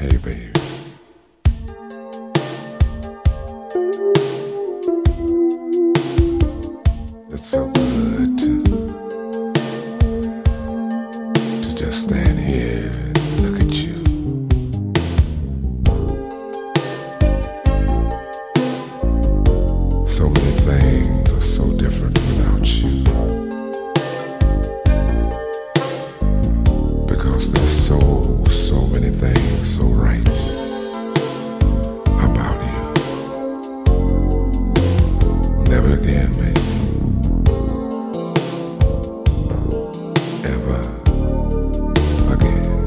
Hey, baby. It's so good to just stand here and look at you. So many things are so different without you, because there's so many things so right about you. Never again, baby. Ever again.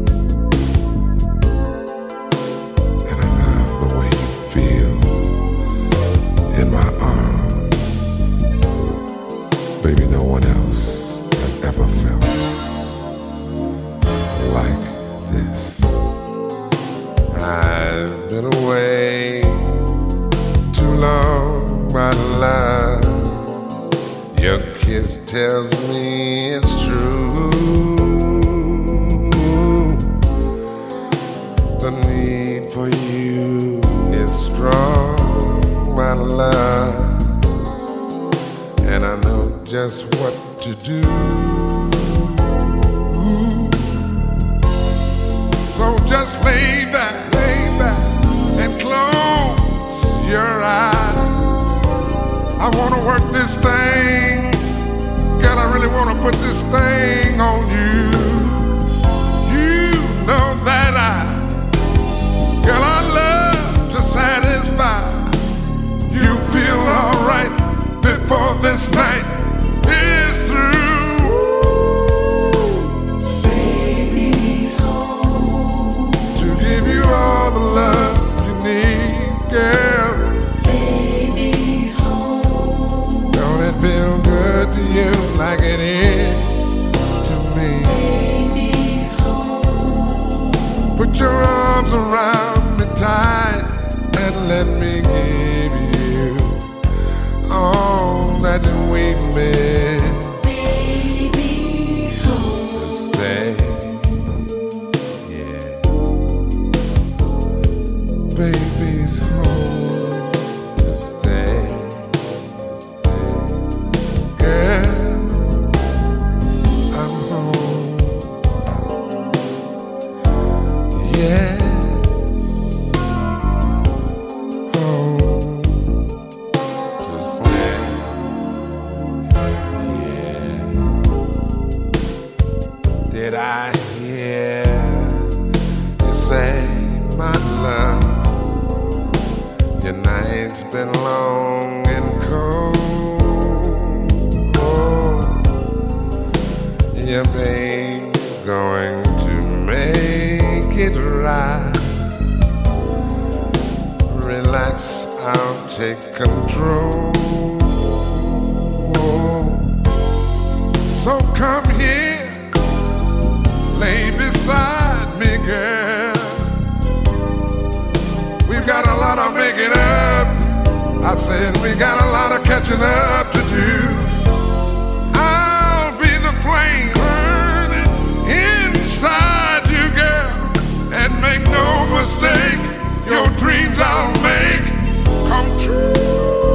And I love the way you feel in my arms. Baby, no one else has ever felt like this. I've been away too long, my love. Your kiss tells me it's true. The need for you is strong, my love, and I know just what to do. So just lay back, and close your eyes. I wanna work this thing. Girl, I really wanna put this thing on you. You know that girl, I love to satisfy. You feel alright before this night is through. Baby's home to give you all the love you need, girl. Baby's home. Don't it feel good to you like it is to me? Baby's home. Put your arms around me tight and let me give you all that we miss. Baby's home. To stay, yeah. Baby's home to stay. Girl, I'm home. Yeah. Home to stay. Yeah. Did I hear you say, my love, your night's been long and cold? Oh, your babe's going to make it right. Relax, I'll take control. So come here, lay beside me, girl. We've got a lot of making up. I said we got a lot of catching up to do. I'll be the flame burning inside you, girl. And make no mistake, your dreams I'll make come true.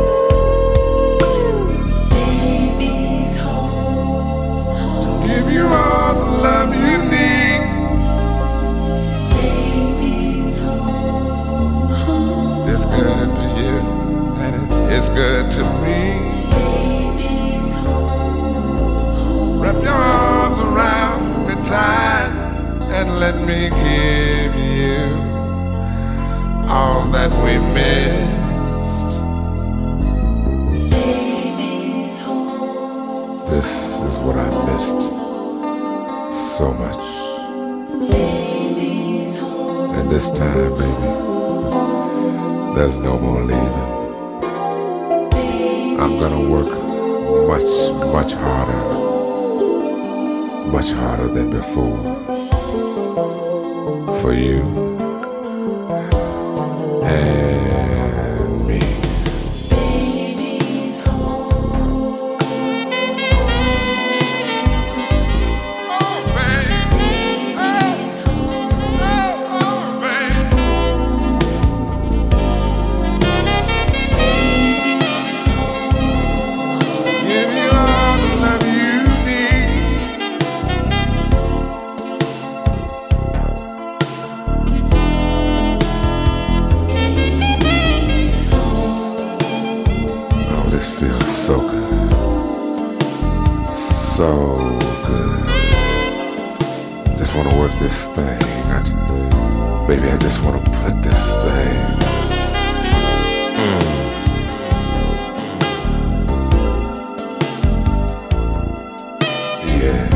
Baby's home. To give you all the love you need. Baby's home. It's good to you, and it's good to me. Baby's home. Wrap your arms around me tight and let me give you all that we missed. Baby's home. This is what I missed so much. Baby's home. And this time, baby, there's no more leaving. I'm gonna work much harder than before for you and me. Baby's home. Oh, baby. Baby's home. Oh, baby. So good. So good. Just want to work this thing. Baby, I just want to put this thing. Yeah.